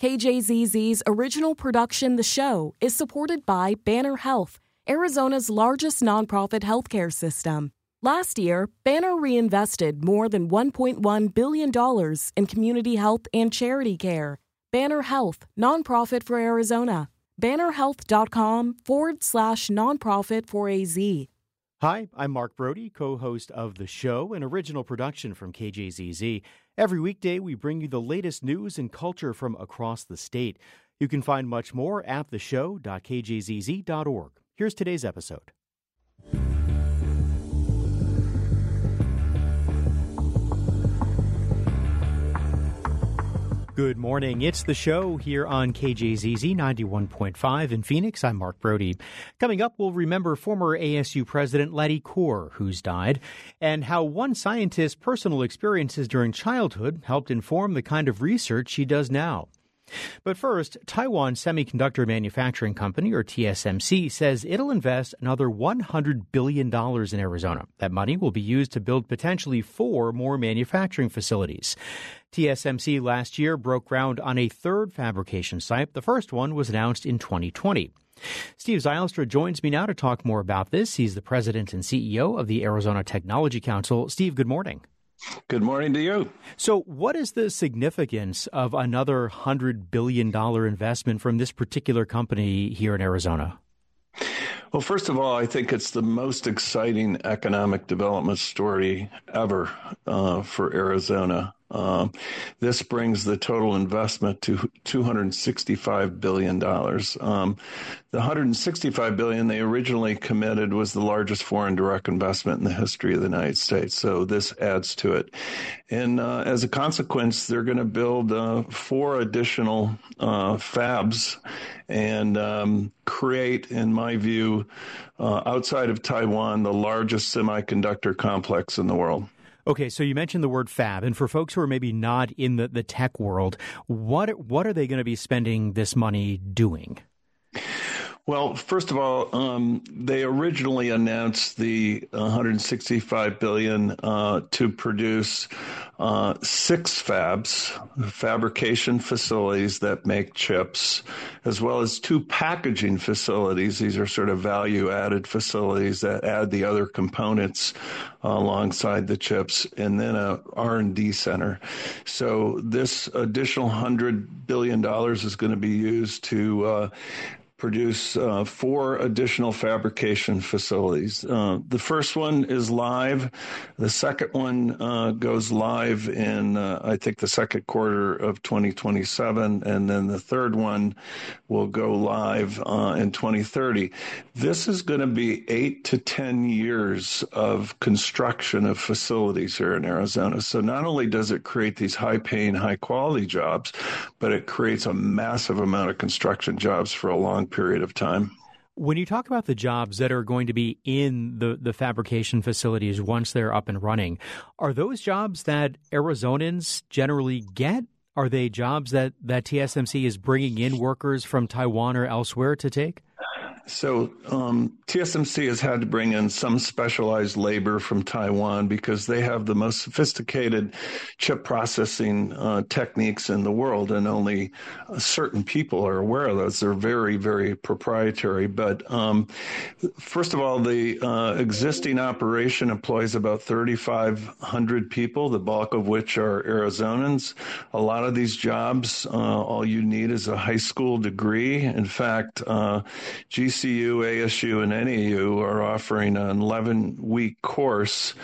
KJZZ's original production, The Show, is supported by Banner Health, Arizona's largest nonprofit healthcare system. Last year, Banner reinvested more than $1.1 billion in community health and charity care. Banner Health, nonprofit for Arizona. BannerHealth.com/nonprofit for AZ. Hi, I'm Mark Brody, co-host of The Show, an original production from KJZZ. Every weekday, we bring you the latest news and culture from across the state. You can find much more at theshow.kjzz.org. Here's today's episode. Good morning. It's The Show here on KJZZ 91.5 in Phoenix. I'm Mark Brody. Coming up, we'll remember former ASU President Letty Kaur, who's died, and how one scientist's personal experiences during childhood helped inform the kind of research she does now. But first, Taiwan Semiconductor Manufacturing Company, or TSMC, says it'll invest another $100 billion in Arizona. That money will be used to build potentially 4 more manufacturing facilities. TSMC last year broke ground on a third fabrication site. The first one was announced in 2020. Steve Zylstra joins me now to talk more about this. He's the president and CEO of the Arizona Technology Council. Steve, good morning. Good morning to you. So what is the significance of another $100 billion investment from this particular company here in Arizona? Well, first of all, I think it's the most exciting economic development story ever for Arizona. This brings the total investment to $265 billion. The $165 billion they originally committed was the largest foreign direct investment in the history of the United States. So this adds to it. And as a consequence, they're going to build 4 additional fabs and create, in my view, outside of Taiwan, the largest semiconductor complex in the world. Okay, so you mentioned the word fab, and for folks who are maybe not in the tech world, what are they going to be spending this money doing? Well, first of all, they originally announced the $165 billion to produce 6 fabs, fabrication facilities that make chips, as well as 2 packaging facilities. These are sort of value-added facilities that add the other components alongside the chips, and then a R&D center. So this additional $100 billion is going to be used to produce 4 additional fabrication facilities. The first one is live. The second one goes live in, I think, the second quarter of 2027. And then the third one will go live in 2030. This is going to be 8 to 10 years of construction of facilities here in Arizona. So not only does it create these high-paying, high-quality jobs, but it creates a massive amount of construction jobs for a long period of time. When you talk about the jobs that are going to be in the fabrication facilities once they're up and running, are those jobs that Arizonans generally get? Are they jobs that TSMC is bringing in workers from Taiwan or elsewhere to take? So TSMC has had to bring in some specialized labor from Taiwan because they have the most sophisticated chip processing techniques in the world, and only certain people are aware of those. They're very, very proprietary. But first of all, the existing operation employs about 3,500 people, the bulk of which are Arizonans. A lot of these jobs, all you need is a high school degree. In fact, GCU, ASU, and NAU are offering an 11-week course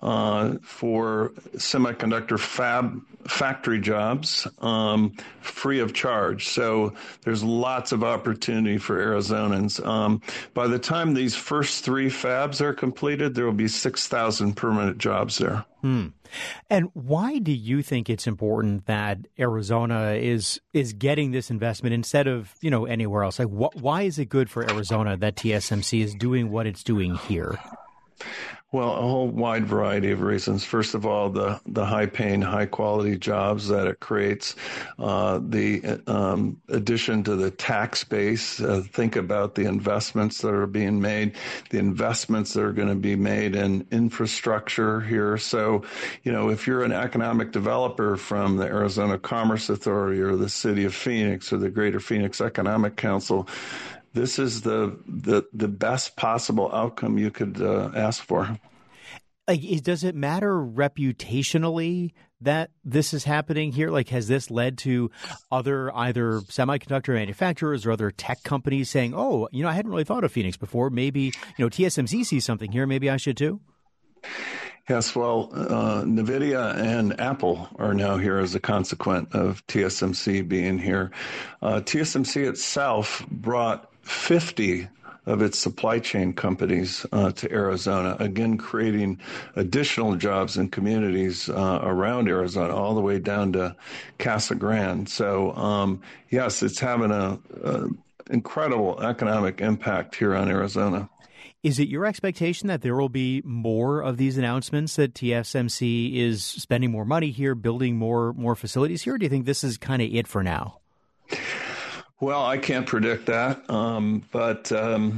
for semiconductor factory jobs free of charge. So there's lots of opportunity for Arizonans. By the time these first 3 fabs are completed, there will be 6,000 permanent jobs there. And why do you think it's important that Arizona is getting this investment instead of, anywhere else? Like, why is it good for Arizona that TSMC is doing what it's doing here? Well, a whole wide variety of reasons. First of all, the high-paying, high-quality jobs that it creates, the addition to the tax base. Think about the investments that are being made, the investments that are going to be made in infrastructure here. So, if you're an economic developer from the Arizona Commerce Authority or the City of Phoenix or the Greater Phoenix Economic Council, this is the best possible outcome you could ask for. Does it matter reputationally that this is happening here? Has this led to other either semiconductor manufacturers or other tech companies saying, oh, I hadn't really thought of Phoenix before. Maybe, TSMC sees something here. Maybe I should too? Yes, well, NVIDIA and Apple are now here as a consequence of TSMC being here. TSMC itself brought 50 of its supply chain companies to Arizona, again, creating additional jobs in communities around Arizona, all the way down to Casa Grande. So, yes, it's having an incredible economic impact here on Arizona. Is it your expectation that there will be more of these announcements that TSMC is spending more money here, building more facilities here? Or do you think this is kind of it for now? Well, I can't predict that, but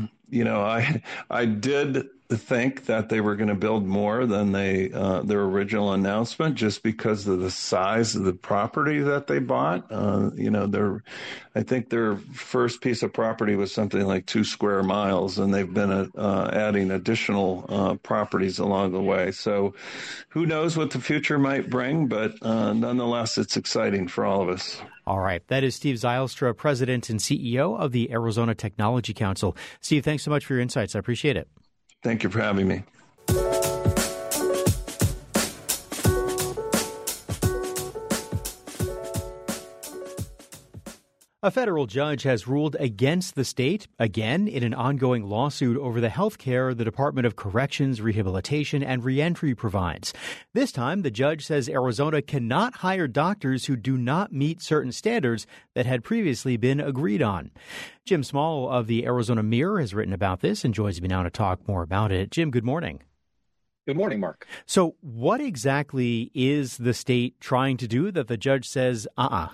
I did think that they were going to build more than their original announcement, just because of the size of the property that they bought. I think their first piece of property was something like 2 square miles, and they've been adding additional properties along the way. So, who knows what the future might bring? But nonetheless, it's exciting for all of us. All right. That is Steve Zylstra, President and CEO of the Arizona Technology Council. Steve, thanks so much for your insights. I appreciate it. Thank you for having me. A federal judge has ruled against the state, again, in an ongoing lawsuit over the health care the Department of Corrections, Rehabilitation, and Reentry provides. This time, the judge says Arizona cannot hire doctors who do not meet certain standards that had previously been agreed on. Jim Small of the Arizona Mirror has written about this and joins me now to talk more about it. Jim, good morning. Good morning, Mark. So what exactly is the state trying to do that the judge says,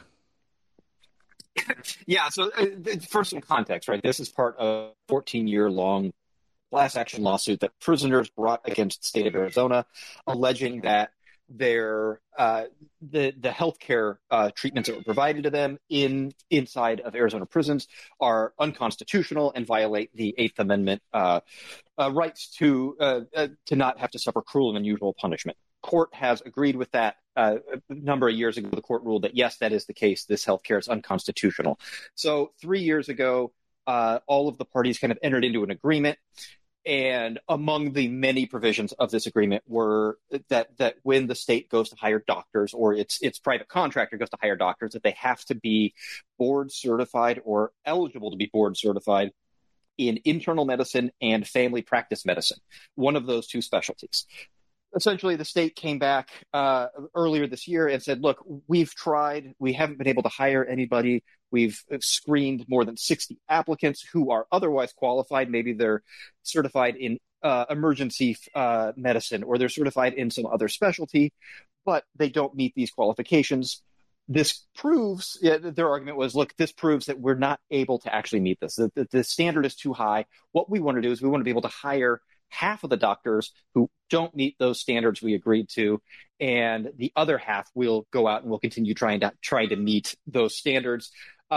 Yeah, so for some context, right, this is part of a 14-year-long class action lawsuit that prisoners brought against the state of Arizona, alleging that the healthcare treatments that were provided to them inside of Arizona prisons are unconstitutional and violate the Eighth Amendment rights to not have to suffer cruel and unusual punishment. Court has agreed with that. A number of years ago, the court ruled that, yes, that is the case. This healthcare is unconstitutional. So 3 years ago, all of the parties kind of entered into an agreement. And among the many provisions of this agreement were that when the state goes to hire doctors, or its private contractor goes to hire doctors, that they have to be board certified or eligible to be board certified in internal medicine and family practice medicine, one of those two specialties. Essentially, the state came back earlier this year and said, look, we've tried. We haven't been able to hire anybody. We've screened more than 60 applicants who are otherwise qualified. Maybe they're certified in emergency medicine, or they're certified in some other specialty, but they don't meet these qualifications. This proves, their argument was, look, this proves that we're not able to actually meet this. The standard is too high. What we want to do is we want to be able to hire half of the doctors who don't meet those standards we agreed to, and the other half will go out and will continue trying to meet those standards.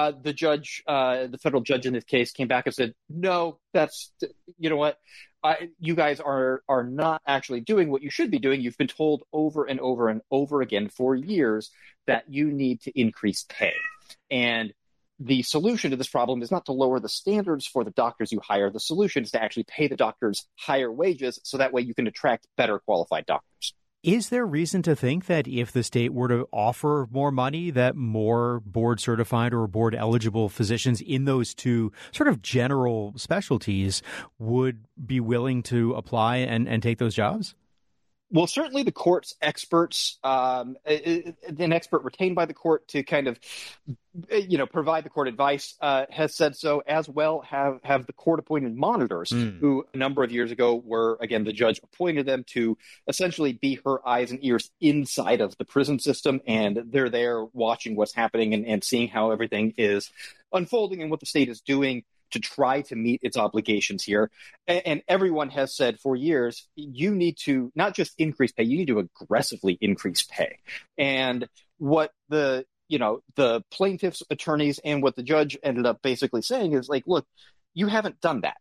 The federal judge in this case came back and said, no, you know what? You guys are not actually doing what you should be doing. You've been told over and over and over again for years that you need to increase pay. And the solution to this problem is not to lower the standards for the doctors you hire. The solution is to actually pay the doctors higher wages, so that way you can attract better qualified doctors. Is there reason to think that if the state were to offer more money, that more board certified or board eligible physicians in those two sort of general specialties would be willing to apply and take those jobs? Well, certainly the court's experts, an expert retained by the court to kind of, provide the court advice, has said so, as well have the court-appointed monitors, who a number of years ago were, again, the judge appointed them to essentially be her eyes and ears inside of the prison system, and they're there watching what's happening and seeing how everything is unfolding and what the state is doing to try to meet its obligations here. And everyone has said for years, you need to not just increase pay, you need to aggressively increase pay. And what the plaintiff's attorneys and what the judge ended up basically saying is like, look, you haven't done that.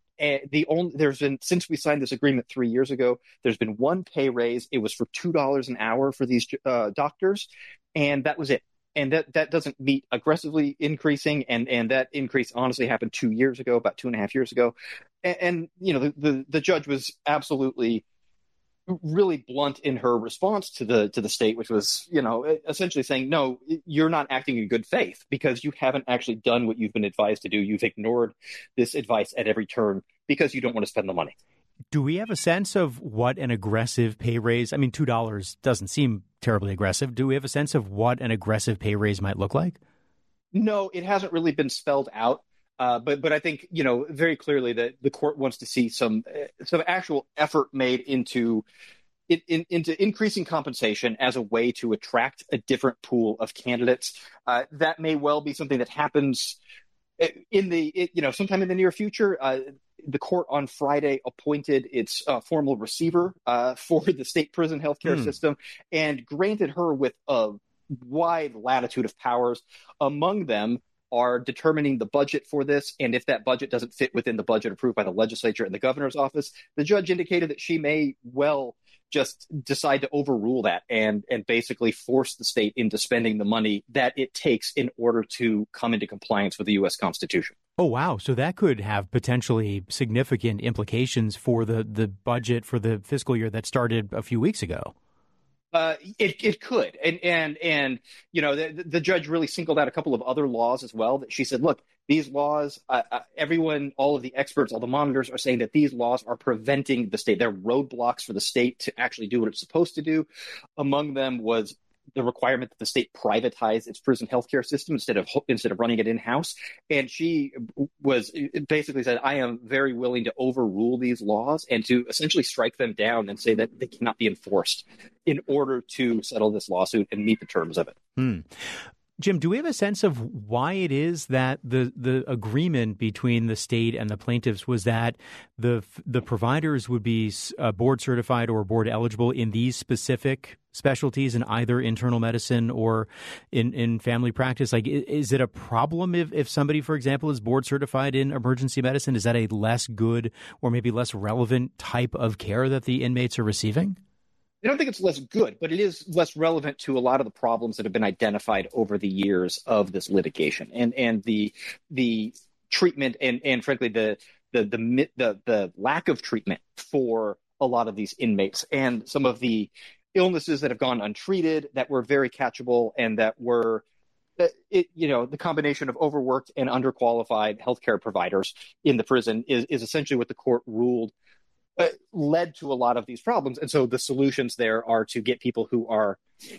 Since we signed this agreement 3 years ago, there's been one pay raise. It was for $2 an hour for these doctors, and that was it. And that doesn't meet aggressively increasing, and that increase honestly happened 2 years ago, about 2.5 years ago. And the judge was absolutely really blunt in her response to the state, which was essentially saying, no, you're not acting in good faith because you haven't actually done what you've been advised to do. You've ignored this advice at every turn because you don't want to spend the money. Do we have a sense of what an aggressive pay raise? I mean, $2 doesn't seem terribly aggressive. Do we have a sense of what an aggressive pay raise might look like? No, it hasn't really been spelled out. But I think, very clearly that the court wants to see some actual effort made into increasing compensation as a way to attract a different pool of candidates. That may well be something that happens sometime in the near future. The court on Friday appointed its formal receiver for the state prison healthcare system and granted her with a wide latitude of powers. Among them are determining the budget for this, and if that budget doesn't fit within the budget approved by the legislature and the governor's office, the judge indicated that she may well just decide to overrule that and basically force the state into spending the money that it takes in order to come into compliance with the U.S. Constitution. Oh, wow. So that could have potentially significant implications for the budget for the fiscal year that started a few weeks ago. It could. And the judge really singled out a couple of other laws as well that she said, look, these laws, all of the experts, all the monitors are saying that these laws are preventing the state. They're roadblocks for the state to actually do what it's supposed to do. Among them was the requirement that the state privatize its prison healthcare system instead of running it in-house. And she basically said, I am very willing to overrule these laws and to essentially strike them down and say that they cannot be enforced in order to settle this lawsuit and meet the terms of it. Jim, do we have a sense of why it is that the agreement between the state and the plaintiffs was that the providers would be board certified or board eligible in these specific specialties in either internal medicine or in family practice? Like, is it a problem if somebody, for example, is board certified in emergency medicine? Is that a less good or maybe less relevant type of care that the inmates are receiving? I don't think it's less good, but it is less relevant to a lot of the problems that have been identified over the years of this litigation and the treatment and frankly the lack of treatment for a lot of these inmates and some of the illnesses that have gone untreated that were very catchable and that were the combination of overworked and underqualified healthcare providers in the prison is essentially what the court ruled led to a lot of these problems. And so the solutions there are to get people who are,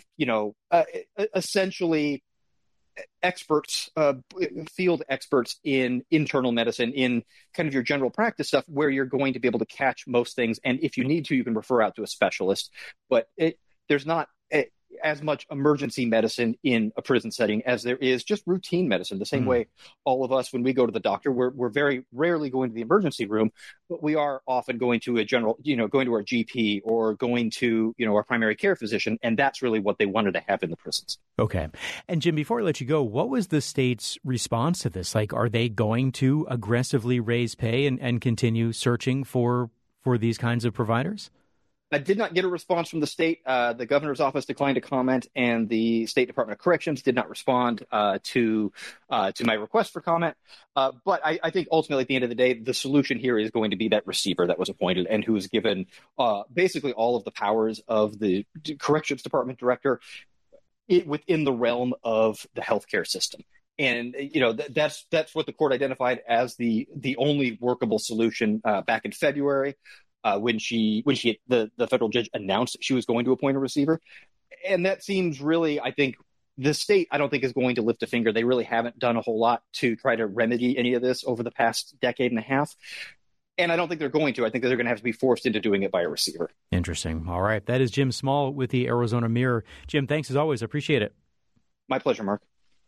essentially experts, field experts in internal medicine, in kind of your general practice stuff, where you're going to be able to catch most things. And if you need to, you can refer out to a specialist. But there's not as much emergency medicine in a prison setting as there is just routine medicine. The same way all of us, when we go to the doctor, we're very rarely going to the emergency room, but we are often going to a general, going to our GP or going to, our primary care physician. And that's really what they wanted to have in the prisons. Okay. And Jim, before I let you go, what was the state's response to this? Like, are they going to aggressively raise pay and continue searching for these kinds of providers? I did not get a response from the state. The governor's office declined to comment, and the State Department of Corrections did not respond to my request for comment. But I think ultimately, at the end of the day, the solution here is going to be that receiver that was appointed and who was given basically all of the powers of the Corrections Department director within the realm of the healthcare system. And, that's what the court identified as the only workable solution back in February. when the federal judge announced that she was going to appoint a receiver. And that seems really, I think, the state, I don't think, is going to lift a finger. They really haven't done a whole lot to try to remedy any of this over the past decade and a half. And I don't think they're going to. I think that they're going to have to be forced into doing it by a receiver. Interesting. All right. That is Jim Small with the Arizona Mirror. Jim, thanks as always. I appreciate it. My pleasure, Mark.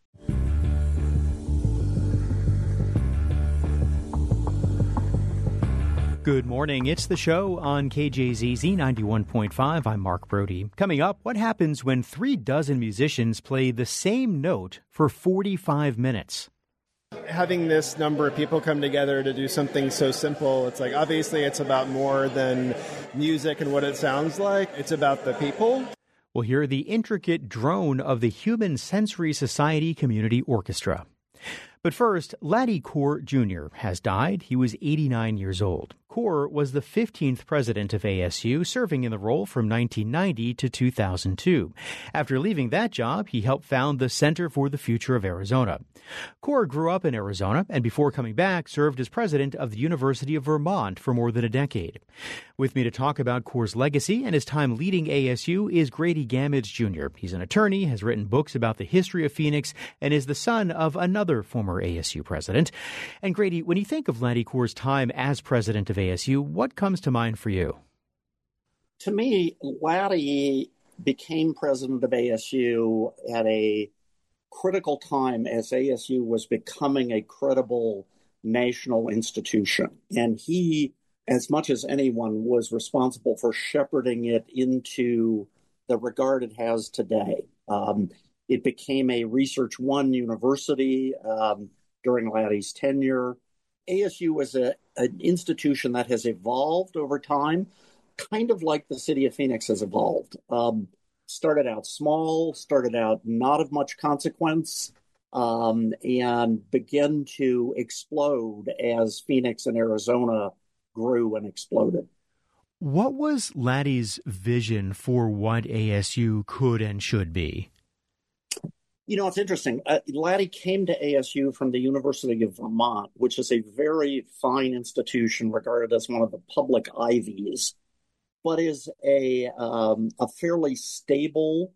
Good morning. It's the show on KJZZ 91.5. I'm Mark Brody. Coming up, what happens when 36 musicians play the same note for 45 minutes? Having this number of people come together to do something so simple, it's like, obviously it's about more than music and what it sounds like. It's about the people. We'll hear the intricate drone of the Human Sensory Society Community Orchestra. But first, Laddie Corr Jr. has died. He was 89 years old. Corr was the 15th president of ASU, serving in the role from 1990 to 2002. After leaving that job, he helped found the Center for the Future of Arizona. Corr grew up in Arizona and before coming back, served as president of the University of Vermont for more than a decade. With me to talk about Corr's legacy and his time leading ASU is Grady Gamage Jr. He's an attorney, has written books about the history of Phoenix, and is the son of another former ASU president. And Grady, when you think of Laddie Corr's time as president of ASU, what comes to mind for you? To me, Laddie became president of ASU at a critical time as ASU was becoming a credible national institution. And he, as much as anyone, was responsible for shepherding it into the regard it has today. It became a Research One university during Laddie's tenure. ASU was an institution that has evolved over time, kind of like the city of Phoenix has evolved. Started out small, started out not of much consequence, and began to explode as Phoenix and Arizona grew and exploded. What was Laddie's vision for what ASU could and should be? You know, it's interesting. Laddie came to ASU from the University of Vermont, which is a very fine institution regarded as one of the public Ivies, but is a fairly stable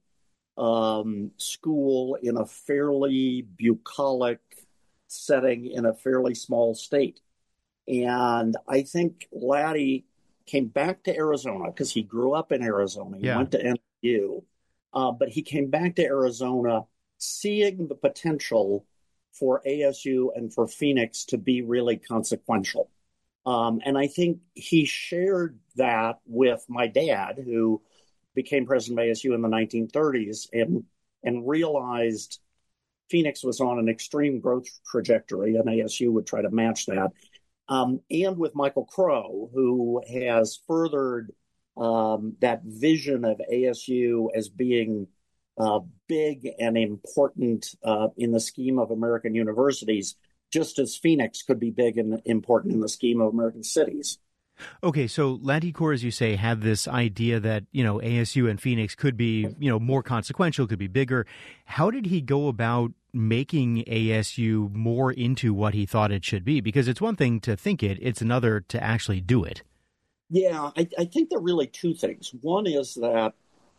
school in a fairly bucolic setting in a fairly small state. And I think Laddie came back to Arizona because he grew up in Arizona. He went to NYU, but he came back to Arizona seeing the potential for ASU and for Phoenix to be really consequential. And I think he shared that with my dad, who became president of ASU in the 1930s and realized Phoenix was on an extreme growth trajectory, and ASU would try to match that. And with Michael Crow, who has furthered that vision of ASU as being big and important in the scheme of American universities, just as Phoenix could be big and important in the scheme of American cities. Okay, so Laddie Corr, as you say, had this idea that, ASU and Phoenix could be, more consequential, could be bigger. How did he go about making ASU more into what he thought it should be? Because it's one thing to think it, it's another to actually do it. Yeah, I think there are really two things. One is that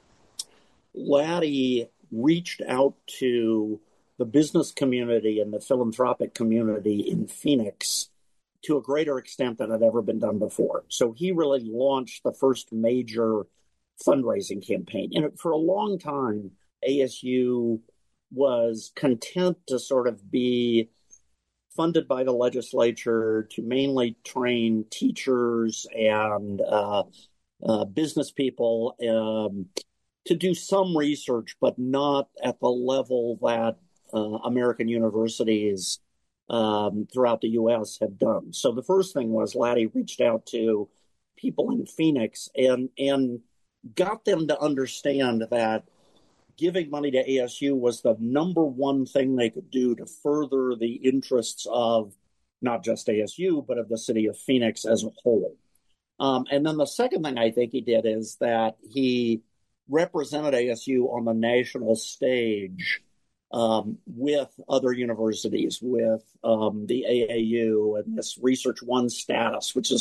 Laddie reached out to the business community and the philanthropic community in Phoenix to a greater extent than had ever been done before. So he really launched the first major fundraising campaign. And for a long time, ASU was content to sort of be funded by the legislature to mainly train teachers and business people to do some research, but not at the level that American universities throughout the U.S. have done. So the first thing was Laddie reached out to people in Phoenix and got them to understand that giving money to ASU was the number one thing they could do to further the interests of not just ASU, but of the city of Phoenix as a whole. And then the second thing I think he did is that he represented ASU on the national stage with other universities, with the AAU and this Research One status, which is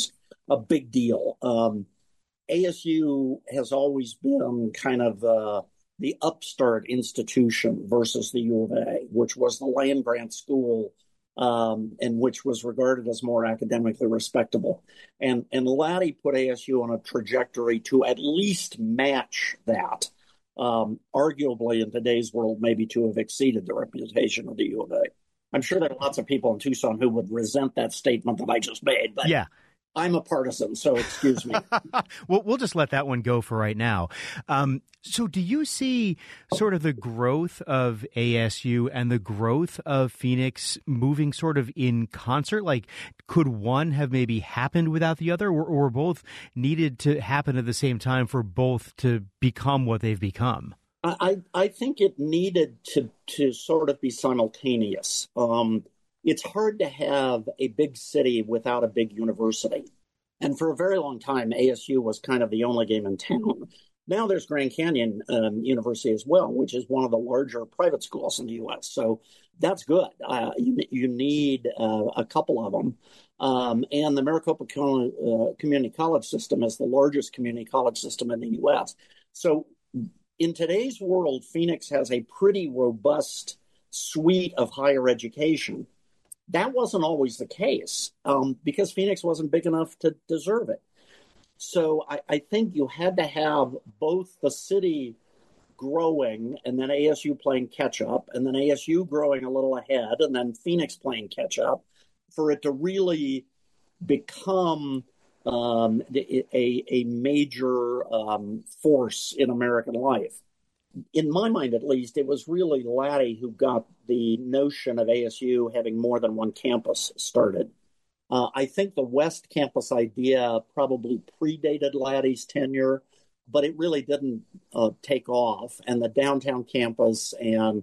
a big deal. ASU has always been kind of the upstart institution versus the U of A, which was the land-grant school and which was regarded as more academically respectable. And Laddie put ASU on a trajectory to at least match that. Arguably, in today's world, maybe to have exceeded the reputation of the U of A. I'm sure there are lots of people in Tucson who would resent that statement that I just made, but yeah. I'm a partisan, so excuse me. We'll just let that one go for right now. So do you see sort of the growth of ASU and the growth of Phoenix moving sort of in concert? Like, could one have maybe happened without the other, or both needed to happen at the same time for both to become what they've become? I think it needed to sort of be simultaneous. It's hard to have a big city without a big university. And for a very long time, ASU was kind of the only game in town. Now there's Grand Canyon University as well, which is one of the larger private schools in the U.S. So that's good. You need a couple of them. And the Maricopa Community College system is the largest community college system in the U.S. So in today's world, Phoenix has a pretty robust suite of higher education. That wasn't always the case because Phoenix wasn't big enough to deserve it. So I think you had to have both the city growing and then ASU playing catch up, and then ASU growing a little ahead, and then Phoenix playing catch up for it to really become a major force in American life. In my mind, at least, it was really Laddie who got the notion of ASU having more than one campus started. I think the West Campus idea probably predated Laddie's tenure, but it really didn't take off. And the downtown campus and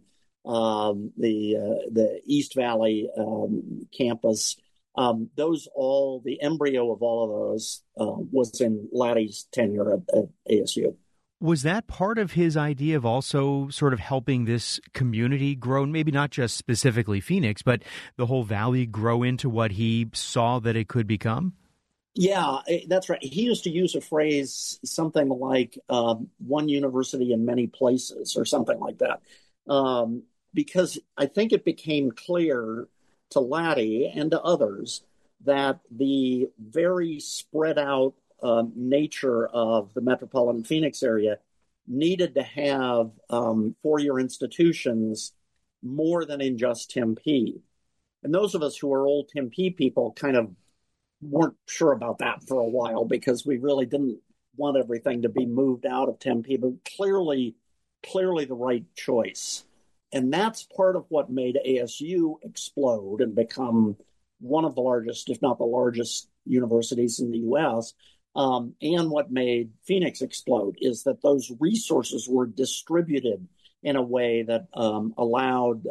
the East Valley campus, the embryo of all of those was in Laddie's tenure at ASU. Was that part of his idea of also sort of helping this community grow, maybe not just specifically Phoenix, but the whole valley grow into what he saw that it could become? Yeah, that's right. He used to use a phrase, something like one university in many places or something like that, because I think it became clear to Laddie and to others that the very spread out nature of the metropolitan Phoenix area needed to have four-year institutions more than in just Tempe. And those of us who are old Tempe people kind of weren't sure about that for a while because we really didn't want everything to be moved out of Tempe, but clearly the right choice. And that's part of what made ASU explode and become one of the largest, if not the largest, universities in the U.S., and what made Phoenix explode is that those resources were distributed in a way that allowed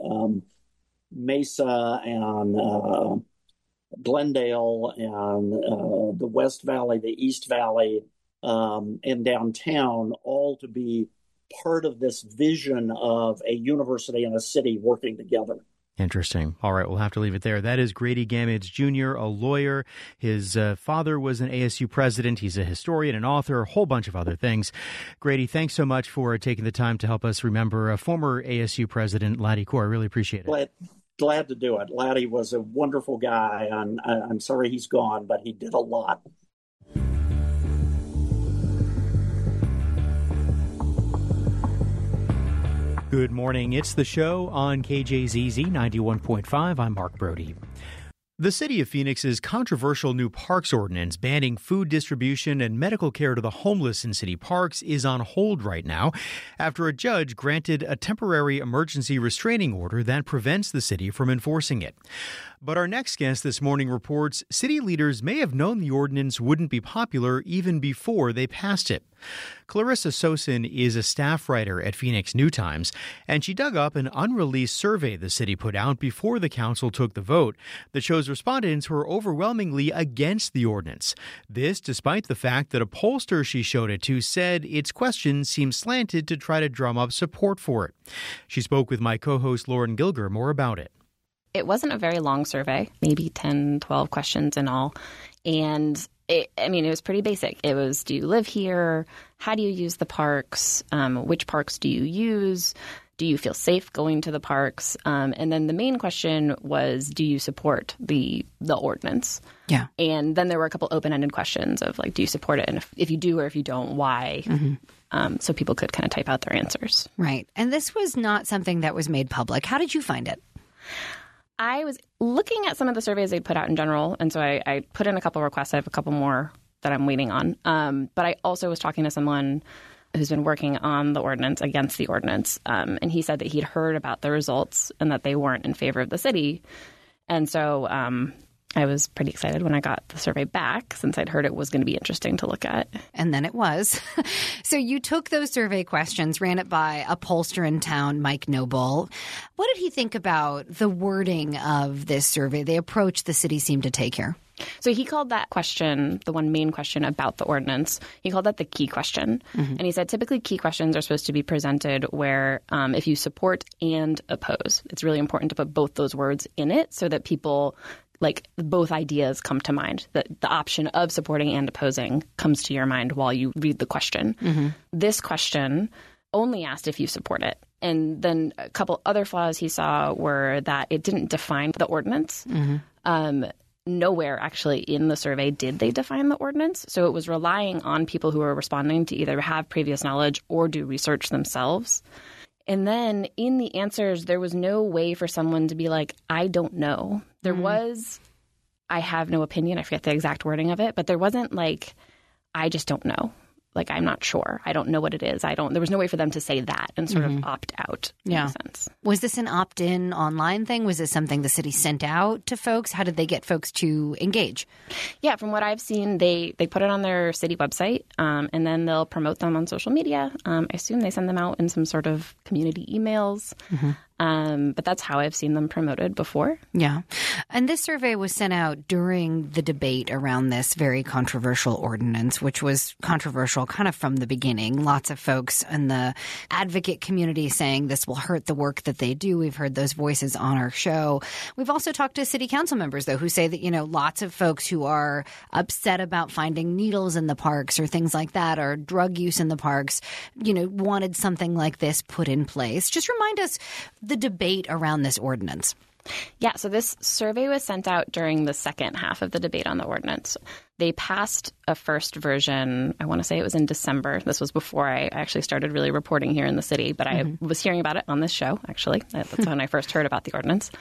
Mesa and Glendale and the West Valley, the East Valley, and downtown all to be part of this vision of a university and a city working together. Interesting. All right, we'll have to leave it there. That is Grady Gamage Jr., a lawyer. His father was an ASU president. He's a historian, an author, a whole bunch of other things. Grady, thanks so much for taking the time to help us remember former ASU president Laddie Corr. I really appreciate it. Glad to do it. Laddie was a wonderful guy, and I'm sorry he's gone, but he did a lot. Good morning. It's The Show on KJZZ 91.5. I'm Mark Brody. The city of Phoenix's controversial new parks ordinance banning food distribution and medical care to the homeless in city parks is on hold right now after a judge granted a temporary emergency restraining order that prevents the city from enforcing it. But our next guest this morning reports city leaders may have known the ordinance wouldn't be popular even before they passed it. Clarissa Sosin is a staff writer at Phoenix New Times, and she dug up an unreleased survey the city put out before the council took the vote that shows respondents were overwhelmingly against the ordinance. This despite the fact that a pollster she showed it to said its questions seemed slanted to try to drum up support for it. She spoke with my co-host Lauren Gilger more about it. It wasn't a very long survey, maybe 10, 12 questions in all. And It was pretty basic. It was, do you live here? How do you use the parks? Which parks do you use? Do you feel safe going to the parks? And then the main question was, do you support the ordinance? Yeah. And then there were a couple open-ended questions of like, do you support it? And if you do or if you don't, why? So people could kind of type out their answers. Right. And this was not something that was made public. How did you find it? I was looking at some of the surveys they put out in general, and so I put in a couple requests. I have a couple more that I'm waiting on. But I also was talking to someone who's been working on the ordinance, against the ordinance, and he said that he'd heard about the results and that they weren't in favor of the city. And so I was pretty excited when I got the survey back, since I'd heard it was going to be interesting to look at. And then it was. So you took those survey questions, ran it by a pollster in town, Mike Noble. What did he think about the wording of this survey, the approach the city seemed to take here? So he called that question, the one main question about the ordinance, he called that the key question. And he said typically key questions are supposed to be presented where if you support and oppose, it's really important to put both those words in it so that people, like, both ideas come to mind, that the option of supporting and opposing comes to your mind while you read the question. This question only asked if you support it. And then a couple other flaws he saw were that it didn't define the ordinance. Nowhere actually in the survey did they define the ordinance. So it was relying on people who were responding to either have previous knowledge or do research themselves. And then in the answers, there was no way for someone to be like, I don't know. There was, I have no opinion. I forget the exact wording of it, but there wasn't like, I just don't know. Like, I'm not sure. I don't know what it is. There was no way for them to say that and sort of opt out in a sense. Was this an opt-in online thing? Was this something the city sent out to folks? How did they get folks to engage? Yeah, from what I've seen, they put it on their city website and then they'll promote them on social media. I assume they send them out in some sort of community emails. But that's how I've seen them promoted before. Yeah. And this survey was sent out during the debate around this very controversial ordinance, which was controversial kind of from the beginning. Lots of folks in the advocate community saying this will hurt the work that they do. We've heard those voices on our show. We've also talked to city council members, though, who say that, you know, lots of folks who are upset about finding needles in the parks or things like that, or drug use in the parks, you know, wanted something like this put in place. Just remind us the debate around this ordinance. Yeah, so this survey was sent out during the second half of the debate on the ordinance. They passed a first version, I want to say it was in December. This was before I actually started really reporting here in the city, but I was hearing about it on this show, actually. That's when I first heard about the ordinance.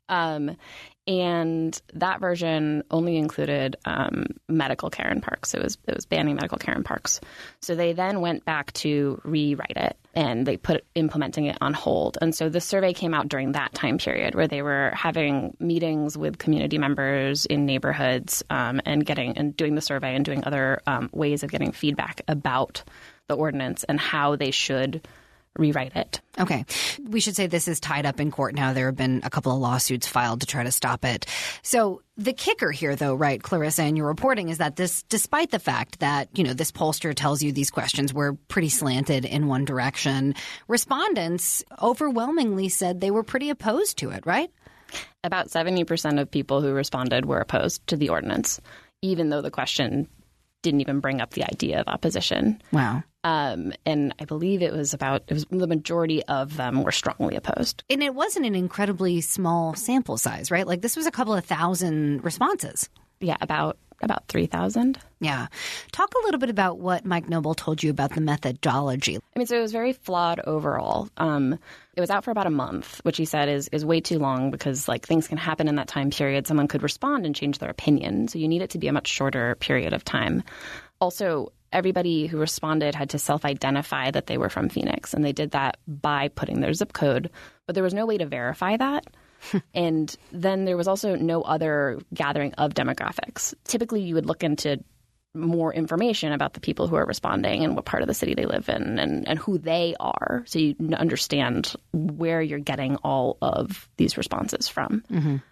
And that version only included medical care in parks. It was banning medical care in parks. So they then went back to rewrite it, and they put implementing it on hold. And so the survey came out during that time period where they were having meetings with community members in neighborhoods and doing the survey and doing other ways of getting feedback about the ordinance and how they should rewrite it. Okay. We should say this is tied up in court now. There have been a couple of lawsuits filed to try to stop it. So the kicker here, though, right, Clarissa, in your reporting is that this, despite the fact that, you know, this pollster tells you these questions were pretty slanted in one direction, respondents overwhelmingly said they were pretty opposed to it, right? About 70% of people who responded were opposed to the ordinance, even though the question didn't even bring up the idea of opposition. Wow. And I believe it was the majority of them were strongly opposed. And it wasn't an incredibly small sample size, right? Like, this was a couple of thousand responses. Yeah, about 3,000. Yeah. Talk a little bit about what Mike Noble told you about the methodology. I mean, so it was very flawed overall. It was out for about a month, which he said is way too long because, like, things can happen in that time period. Someone could respond and change their opinion. So you need it to be a much shorter period of time. Also, everybody who responded had to self-identify that they were from Phoenix, and they did that by putting their zip code. But there was no way to verify that. And then there was also no other gathering of demographics. Typically, you would look into more information about the people who are responding and what part of the city they live in and who they are, so you understand where you're getting all of these responses from.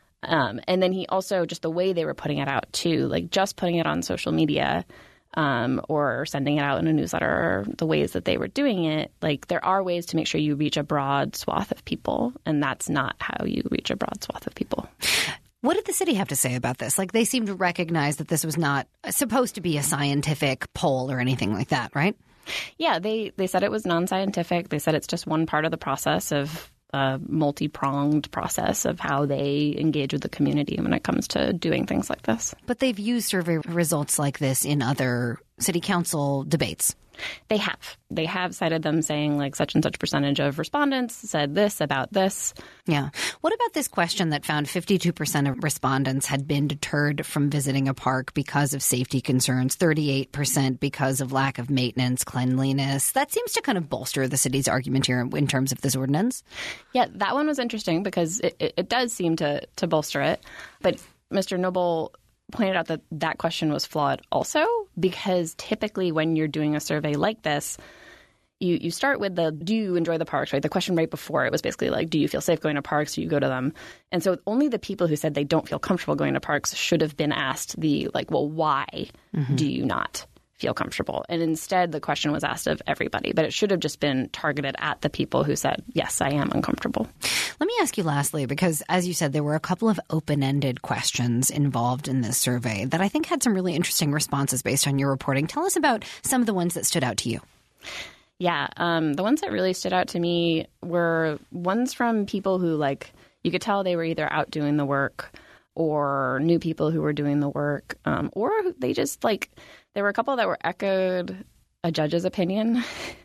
And then he also, just the way they were putting it out, too, like just putting it on social media or sending it out in a newsletter, or the ways that they were doing it, like, there are ways to make sure you reach a broad swath of people, and that's not how you reach a broad swath of people. What did the city have to say about this? Like, they seem to recognize that this was not supposed to be a scientific poll or anything like that, right? Yeah, they said it was non-scientific. They said it's just one part of the process of a multi-pronged process of how they engage with the community when it comes to doing things like this. But they've used survey results like this in other city council debates. They have cited them saying like such and such percentage of respondents said this about this. Yeah. What about this question that found 52% of respondents had been deterred from visiting a park because of safety concerns, 38% because of lack of maintenance, cleanliness? That seems to kind of bolster the city's argument here in terms of this ordinance. Yeah, that one was interesting because it does seem to bolster it. But Mr. Noble pointed out that that question was flawed also, because typically when you're doing a survey like this, you start with the do you enjoy the parks, right? The question right before it was basically like, do you feel safe going to parks? Do you go to them? And so only the people who said they don't feel comfortable going to parks should have been asked the like, well, why do you not feel comfortable? And instead the question was asked of everybody, but it should have just been targeted at the people who said, yes, I am uncomfortable. Let me ask you lastly, because as you said, there were a couple of open-ended questions involved in this survey that I think had some really interesting responses based on your reporting. Tell us about some of the ones that stood out to you. Yeah, the ones that really stood out to me were ones from people who, like, you could tell they were either out doing the work or knew people who were doing the work, or they just, like, there were a couple that were echoed a judge's opinion.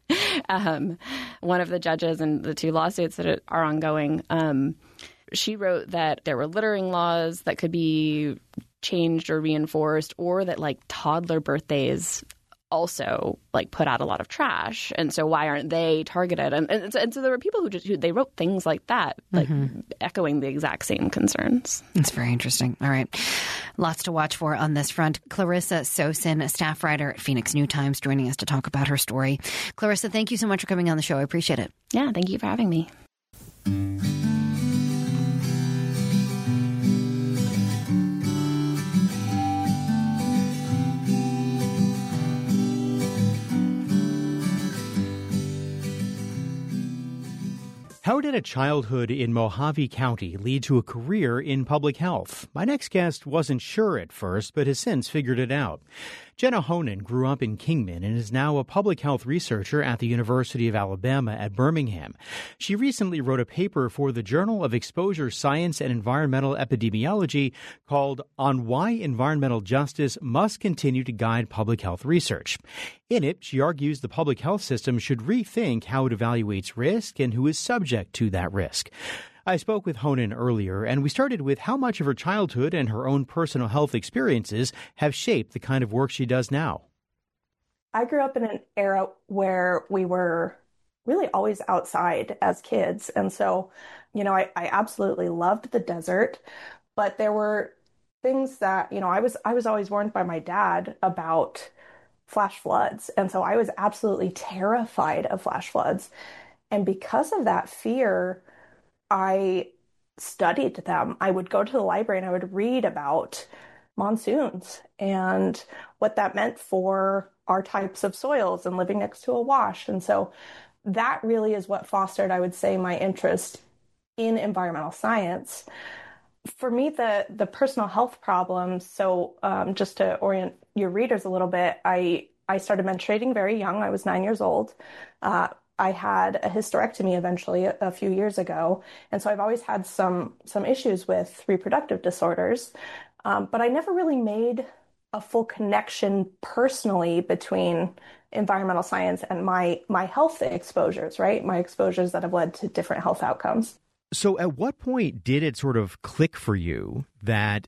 One of the judges in the two lawsuits that are ongoing, she wrote that there were littering laws that could be changed or reinforced, or that, like, toddler birthdays also like put out a lot of trash, and so why aren't they targeted? And so there were people who they wrote things like that, like echoing the exact same concerns. It's very interesting. All right, lots to watch for on this front. Clarissa Sosin, a staff writer at Phoenix New Times, joining us to talk about her story. Clarissa, thank you so much for coming on the show. I appreciate it. Yeah, thank you for having me. How did a childhood in Mojave County lead to a career in public health? My next guest wasn't sure at first, but has since figured it out. Jenna Honan grew up in Kingman and is now a public health researcher at the University of Alabama at Birmingham. She recently wrote a paper for the Journal of Exposure Science and Environmental Epidemiology called On Why Environmental Justice Must Continue to Guide Public Health Research. In it, she argues the public health system should rethink how it evaluates risk and who is subject to that risk. I spoke with Honan earlier, and we started with how much of her childhood and her own personal health experiences have shaped the kind of work she does now. I grew up in an era where we were really always outside as kids. And so, I absolutely loved the desert, but there were things that, I was always warned by my dad about flash floods. And so I was absolutely terrified of flash floods. And because of that fear, I studied them. I would go to the library and I would read about monsoons and what that meant for our types of soils and living next to a wash. And so that really is what fostered, I would say, my interest in environmental science. For me, the personal health problems, so just to orient your readers a little bit, I started menstruating very young. I was 9 years old. I had a hysterectomy eventually a few years ago. And so I've always had some issues with reproductive disorders. But I never really made a full connection personally between environmental science and my health exposures, right? My exposures that have led to different health outcomes. So at what point did it sort of click for you that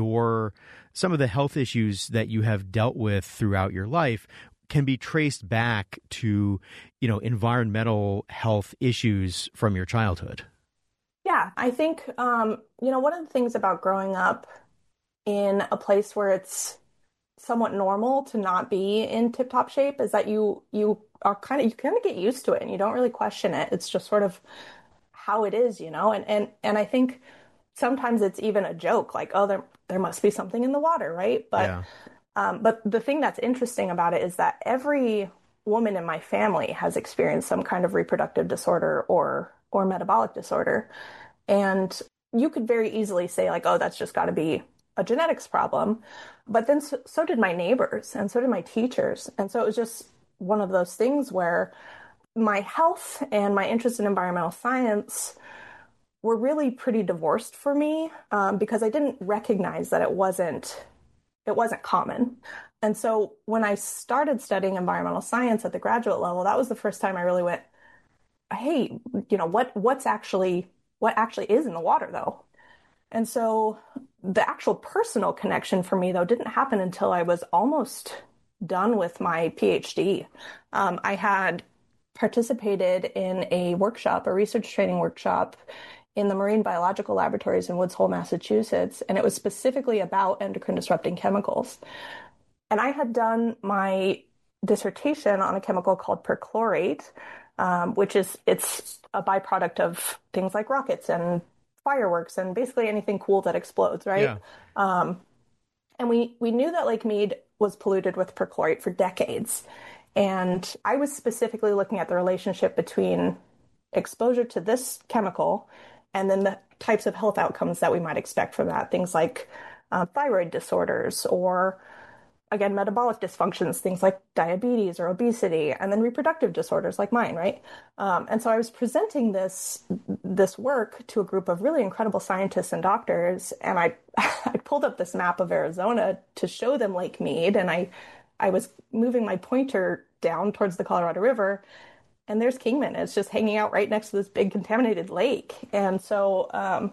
some of the health issues that you have dealt with throughout your life can be traced back to, environmental health issues from your childhood? Yeah, I think, one of the things about growing up in a place where it's somewhat normal to not be in tip-top shape is that you kind of get used to it and you don't really question it. It's just sort of how it is, and I think sometimes it's even a joke, like, oh, there must be something in the water, right? But yeah. But the thing that's interesting about it is that every woman in my family has experienced some kind of reproductive disorder or metabolic disorder. And you could very easily say like, oh, that's just got to be a genetics problem. But then so did my neighbors and so did my teachers. And so it was just one of those things where my health and my interest in environmental science were really pretty divorced for me, because I didn't recognize that it wasn't common. And so when I started studying environmental science at the graduate level, that was the first time I really went, hey, what actually is in the water though? And so the actual personal connection for me though didn't happen until I was almost done with my PhD. I had participated in a research training workshop in the Marine Biological Laboratories in Woods Hole, Massachusetts, and it was specifically about endocrine disrupting chemicals. And I had done my dissertation on a chemical called perchlorate, which it's a byproduct of things like rockets and fireworks and basically anything cool that explodes, right? Yeah. And we knew that Lake Mead was polluted with perchlorate for decades. And I was specifically looking at the relationship between exposure to this chemical and then the types of health outcomes that we might expect from that. Things like thyroid disorders or, again, metabolic dysfunctions, things like diabetes or obesity, and then reproductive disorders like mine, right? And so I was presenting this work to a group of really incredible scientists and doctors, and I pulled up this map of Arizona to show them Lake Mead, and I was moving my pointer down towards the Colorado River, and there's Kingman. It's just hanging out right next to this big contaminated lake. And so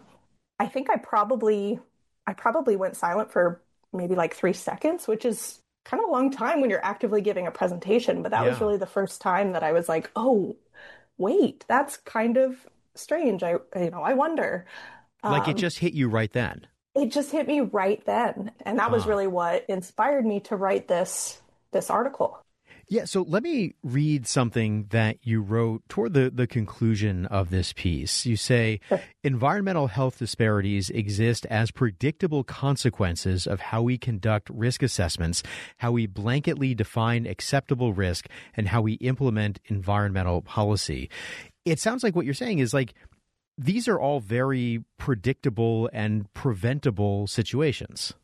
I think I probably went silent for maybe like 3 seconds, which is kind of a long time when you're actively giving a presentation. But that was really the first time that I was like, oh, wait, that's kind of strange. I wonder. Like it just hit you right then. It just hit me right then. And that was really what inspired me to write this article. Yeah, so let me read something that you wrote toward the conclusion of this piece. You say, environmental health disparities exist as predictable consequences of how we conduct risk assessments, how we blanketly define acceptable risk, and how we implement environmental policy. It sounds like what you're saying is like, these are all very predictable and preventable situations.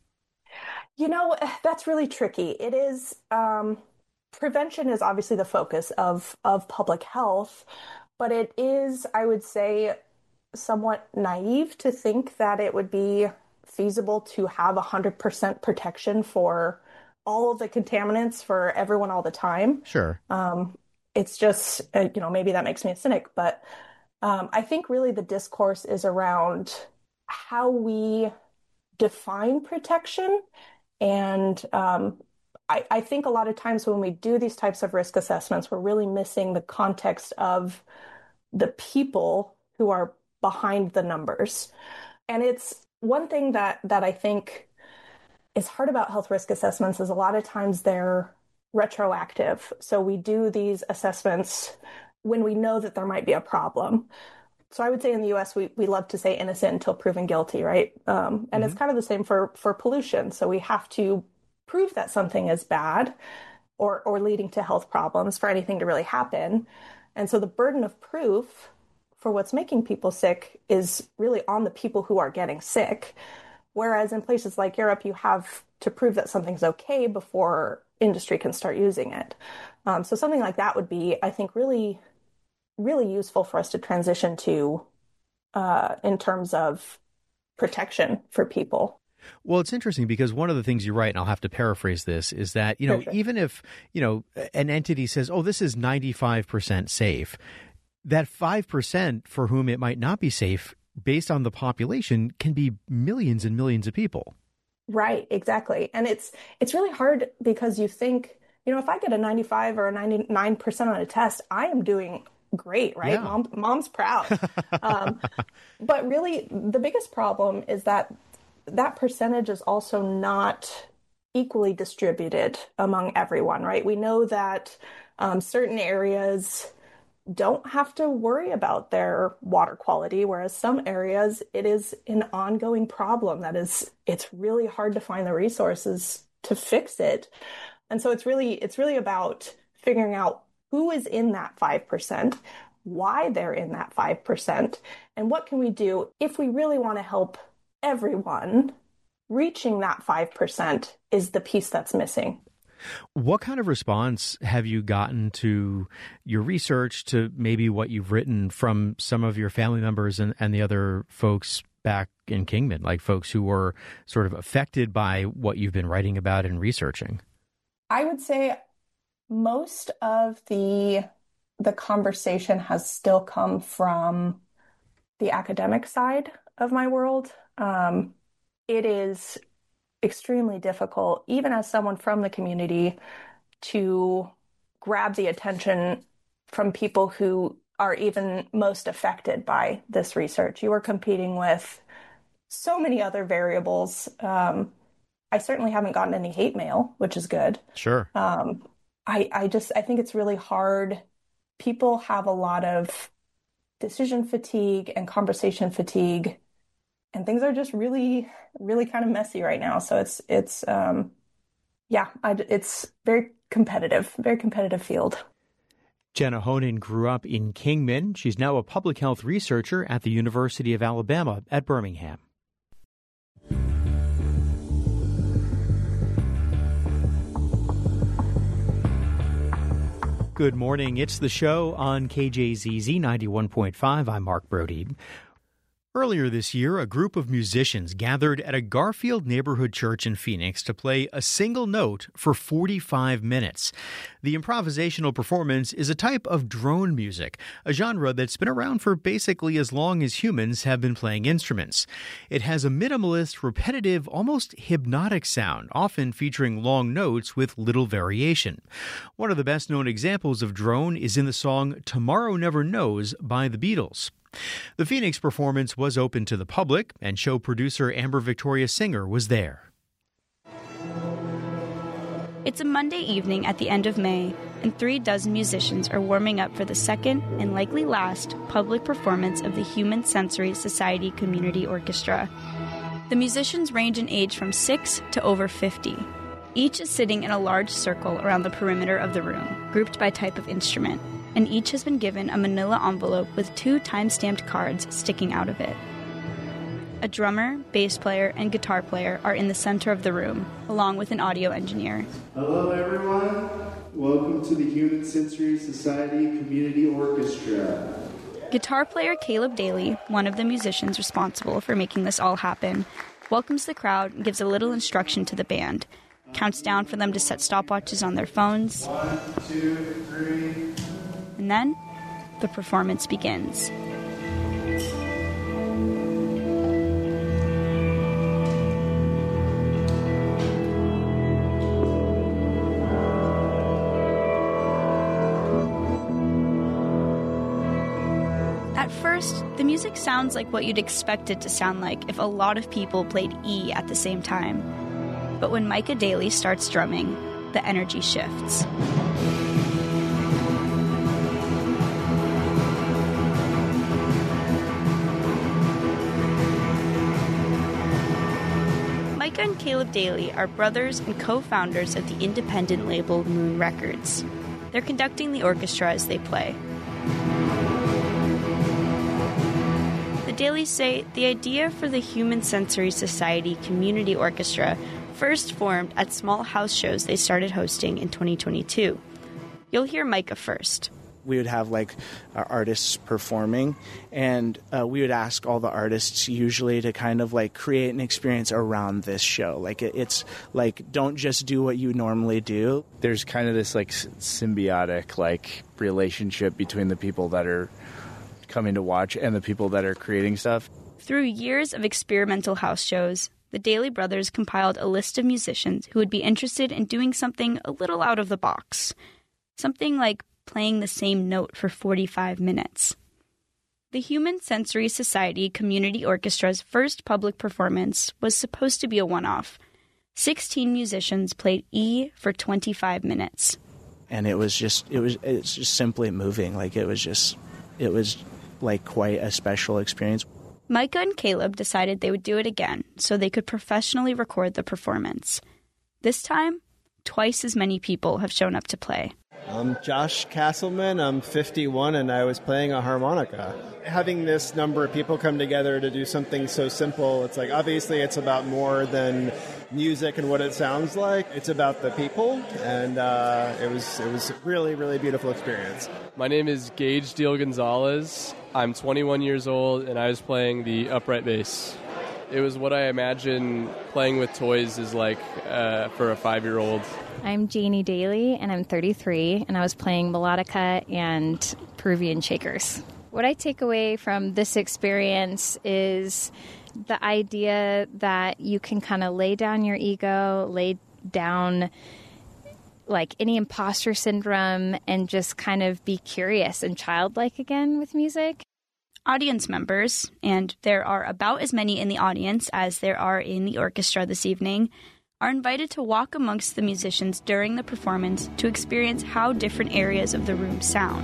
That's really tricky. It is... Prevention is obviously the focus of public health, but it is, I would say, somewhat naive to think that it would be feasible to have 100% protection for all of the contaminants for everyone all the time. Sure. It's just, maybe that makes me a cynic, but I think really the discourse is around how we define protection. And I think a lot of times when we do these types of risk assessments, we're really missing the context of the people who are behind the numbers. And it's one thing that I think is hard about health risk assessments is a lot of times they're retroactive. So we do these assessments when we know that there might be a problem. So I would say in the US, we love to say innocent until proven guilty, right? And it's kind of the same for pollution. So we have to prove that something is bad or leading to health problems for anything to really happen. And so the burden of proof for what's making people sick is really on the people who are getting sick. Whereas in places like Europe, you have to prove that something's okay before industry can start using it. So something like that would be, I think, really, really useful for us to transition to in terms of protection for people. Well, it's interesting because one of the things you write, and I'll have to paraphrase this, is that, even if, an entity says, oh, this is 95% safe, that 5% for whom it might not be safe based on the population can be millions and millions of people. Right, exactly. And it's really hard because you think, if I get a 95 or a 99% on a test, I am doing great, right? Yeah. Mom's proud. But really, the biggest problem is that percentage is also not equally distributed among everyone, right? We know that certain areas don't have to worry about their water quality, whereas some areas it is an ongoing problem it's really hard to find the resources to fix it. And so it's really about figuring out who is in that 5%, why they're in that 5%, and what can we do if we really want to help everyone. Reaching that 5% is the piece that's missing. What kind of response have you gotten to your research, to maybe what you've written from some of your family members and the other folks back in Kingman, like folks who were sort of affected by what you've been writing about and researching? I would say most of the conversation has still come from the academic side of my world. It is extremely difficult, even as someone from the community, to grab the attention from people who are even most affected by this research. You are competing with so many other variables. I certainly haven't gotten any hate mail, which is good. Sure. I think it's really hard. People have a lot of decision fatigue and conversation fatigue, and things are just really, really kind of messy right now. So it's very competitive field. Jenna Honan grew up in Kingman. She's now a public health researcher at the University of Alabama at Birmingham. Good morning. It's The Show on KJZZ 91.5. I'm Mark Brody. Earlier this year, a group of musicians gathered at a Garfield neighborhood church in Phoenix to play a single note for 45 minutes. The improvisational performance is a type of drone music, a genre that's been around for basically as long as humans have been playing instruments. It has a minimalist, repetitive, almost hypnotic sound, often featuring long notes with little variation. One of the best-known examples of drone is in the song Tomorrow Never Knows by the Beatles. The Phoenix performance was open to the public, and show producer Amber Victoria Singer was there. It's a Monday evening at the end of May, and 36 musicians are warming up for the second, and likely last, public performance of the Human Sensory Society Community Orchestra. The musicians range in age from 6 to over 50. Each is sitting in a large circle around the perimeter of the room, grouped by type of instrument, and each has been given a manila envelope with 2 time-stamped cards sticking out of it. A drummer, bass player, and guitar player are in the center of the room, along with an audio engineer. Hello, everyone. Welcome to the Human Sensory Society Community Orchestra. Guitar player Caleb Daly, one of the musicians responsible for making this all happen, welcomes the crowd and gives a little instruction to the band, counts down for them to set stopwatches on their phones. 1, 2, 3... And then, the performance begins. At first, the music sounds like what you'd expect it to sound like if a lot of people played E at the same time. But when Micah Daly starts drumming, the energy shifts. Micah and Caleb Daly are brothers and co-founders of the independent label Moon Records. They're conducting the orchestra as they play. The Dalys say the idea for the Human Sensory Society Community Orchestra first formed at small house shows they started hosting in 2022. You'll hear Micah first. We would have our artists performing, and we would ask all the artists usually to kind of create an experience around this show. It's don't just do what you normally do. There's kind of this symbiotic relationship between the people that are coming to watch and the people that are creating stuff. Through years of experimental house shows, the Daly brothers compiled a list of musicians who would be interested in doing something a little out of the box. Something like playing the same note for 45 minutes. The Human Sensory Society Community Orchestra's first public performance was supposed to be a one-off. 16 musicians played E for 25 minutes. And it's just simply moving. It was quite a special experience. Micah and Caleb decided they would do it again so they could professionally record the performance. This time, twice as many people have shown up to play. I'm Josh Castleman. I'm 51, and I was playing a harmonica. Having this number of people come together to do something so simple, it's like, obviously it's about more than music and what it sounds like. It's about the people, and it was a really, really beautiful experience. My name is Gage Deal Gonzalez. I'm 21 years old, and I was playing the upright bass. It was what I imagine playing with toys is like for a 5-year-old. I'm Janie Daly, and I'm 33, and I was playing melodica and Peruvian shakers. What I take away from this experience is the idea that you can kind of lay down your ego, lay down like any imposter syndrome, and just kind of be curious and childlike again with music. Audience members, and there are about as many in the audience as there are in the orchestra this evening, are invited to walk amongst the musicians during the performance to experience how different areas of the room sound.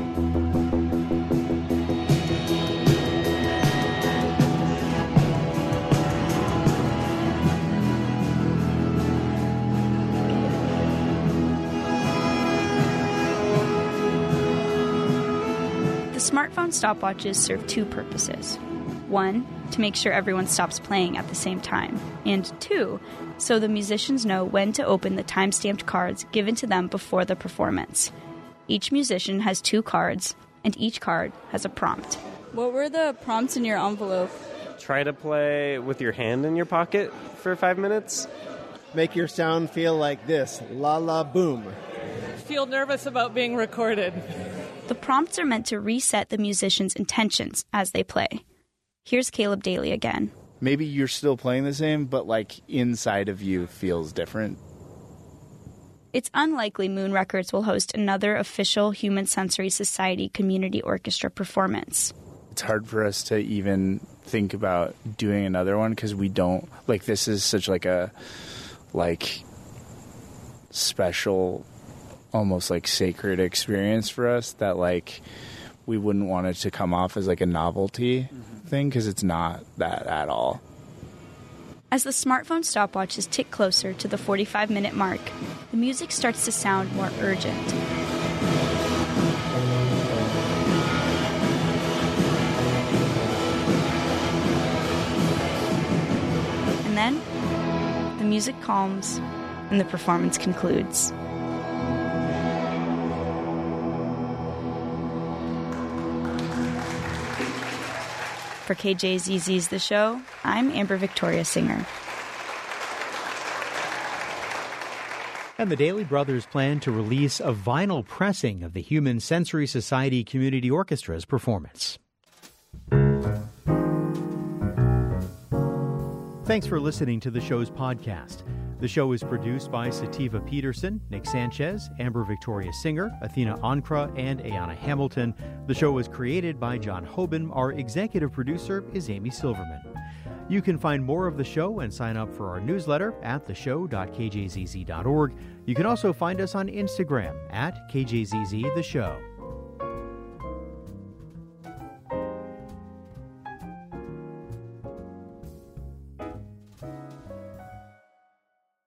The smartphone stopwatches serve two purposes. One, to make sure everyone stops playing at the same time. And two, so the musicians know when to open the time-stamped cards given to them before the performance. Each musician has 2 cards, and each card has a prompt. What were the prompts in your envelope? Try to play with your hand in your pocket for 5 minutes. Make your sound feel like this, la la boom. Feel nervous about being recorded. The prompts are meant to reset the musicians' intentions as they play. Here's Caleb Daly again. Maybe you're still playing the same, but like inside of you feels different. It's unlikely Moon Records will host another official Human Sensory Society Community Orchestra performance. It's hard for us to even think about doing another one because we don't, like, this is such like a, like, special, almost like sacred experience for us that, like, we wouldn't want it to come off as like a novelty thing because it's not that at all. As the smartphone stopwatches tick closer to the 45-minute mark, the music starts to sound more urgent. And then, the music calms and the performance concludes. For KJZZ's The Show, I'm Amber Victoria Singer. And the Daly Brothers plan to release a vinyl pressing of the Human Sensory Society Community Orchestra's performance. Thanks for listening to the show's podcast. The show is produced by Sativa Peterson, Nick Sanchez, Amber Victoria Singer, Athena Ankra, and Ayana Hamilton. The show was created by John Hoban. Our executive producer is Amy Silverman. You can find more of the show and sign up for our newsletter at theshow.kjzz.org. You can also find us on Instagram at KJZZ The Show.